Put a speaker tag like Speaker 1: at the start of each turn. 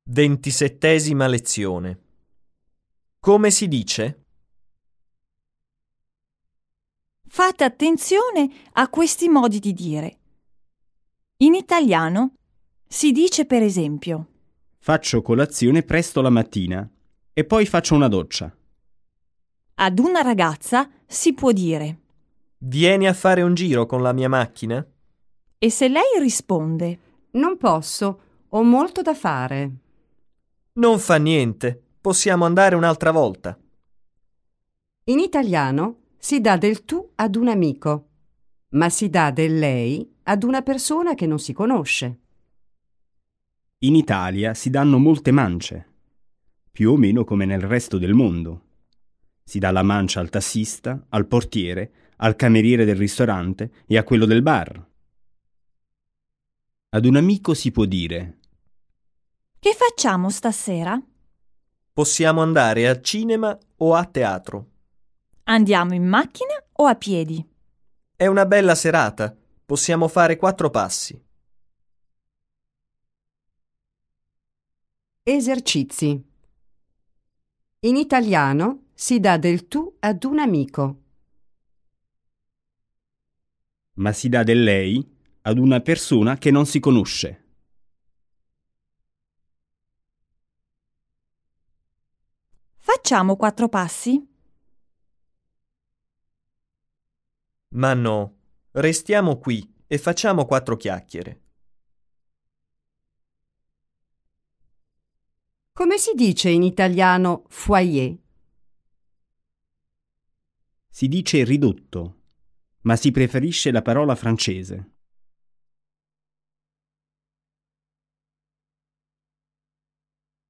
Speaker 1: 27ª lezione. Come si dice?
Speaker 2: Fate attenzione a questi modi di dire. In italiano si dice per esempio:
Speaker 3: faccio colazione presto la mattina e poi faccio una doccia.
Speaker 2: ad una ragazza si può dire:
Speaker 1: Vieni a fare un giro con la mia macchina?
Speaker 2: e se lei risponde:
Speaker 4: non posso, ho molto da fare.
Speaker 1: Non fa niente, possiamo andare un'altra volta.
Speaker 4: In italiano si dà del tu ad un amico, ma si dà del lei ad una persona che non si conosce.
Speaker 3: In Italia si danno molte mance, più o meno come nel resto del mondo. Si dà la mancia al tassista, al portiere, al cameriere del ristorante e a quello del bar. Ad un amico si può dire:
Speaker 2: che facciamo stasera?
Speaker 1: Possiamo andare al cinema o a teatro.
Speaker 2: Andiamo in macchina o a piedi?
Speaker 1: È una bella serata, possiamo fare 4 passi.
Speaker 4: Esercizi. In italiano si dà del tu ad un amico,
Speaker 3: ma si dà del lei ad una persona che non si conosce.
Speaker 2: Facciamo 4 passi?
Speaker 1: Ma no, restiamo qui e facciamo 4 chiacchiere.
Speaker 4: Come si dice in italiano foyer?
Speaker 3: Si dice ridotto, ma si preferisce la parola francese.